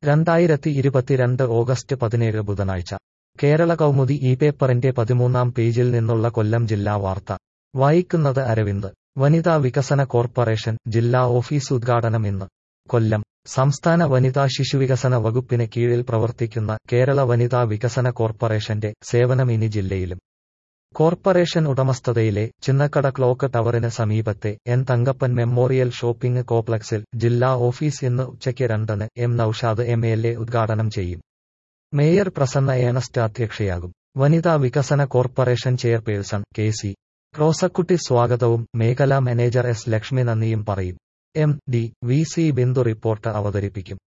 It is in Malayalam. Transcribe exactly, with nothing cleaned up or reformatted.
രണ്ടായിരത്തി ഇരുപത്തിരണ്ട് ഓഗസ്റ്റ് പതിനേഴ് ബുധനാഴ്ച കേരള കൗമുദി ഈ പേപ്പറിന്റെ പതിമൂന്നാം പേജിൽ നിന്നുള്ള കൊല്ലം ജില്ലാ വാർത്ത വായിക്കുന്നത് അരവിന്ദ്. വനിതാ വികസന കോർപ്പറേഷൻ ജില്ലാ ഓഫീസ് ഉദ്ഘാടനം ഇന്ന്. കൊല്ലം. സംസ്ഥാന വനിതാ ശിശുവികസന വകുപ്പിന് കീഴിൽ പ്രവർത്തിക്കുന്ന കേരള വനിതാ വികസന കോർപ്പറേഷന്റെ സേവനം ഇനി ജില്ലയിലും. കോർപ്പറേഷൻ ഉടമസ്ഥതയിലെ ചിന്നക്കട ക്ലോക്ക് ടവറിന് സമീപത്തെ എൻ തങ്കപ്പൻ മെമ്മോറിയൽ ഷോപ്പിംഗ് കോംപ്ലക്സിൽ ജില്ലാ ഓഫീസ് ഇന്ന് ഉച്ചയ്ക്ക് രണ്ടിന് M Noushad M L A ഉദ്ഘാടനം ചെയ്യും. മേയർ പ്രസന്ന ഏണസ്റ്റ് അധ്യക്ഷയാകും. വനിതാ വികസന corporation chairperson K C Rosakutty സ്വാഗതവും മേഖലാ മാനേജർ എസ് ലക്ഷ്മി നന്ദിയും പറയും. M D V C Bindu report അവതരിപ്പിക്കും.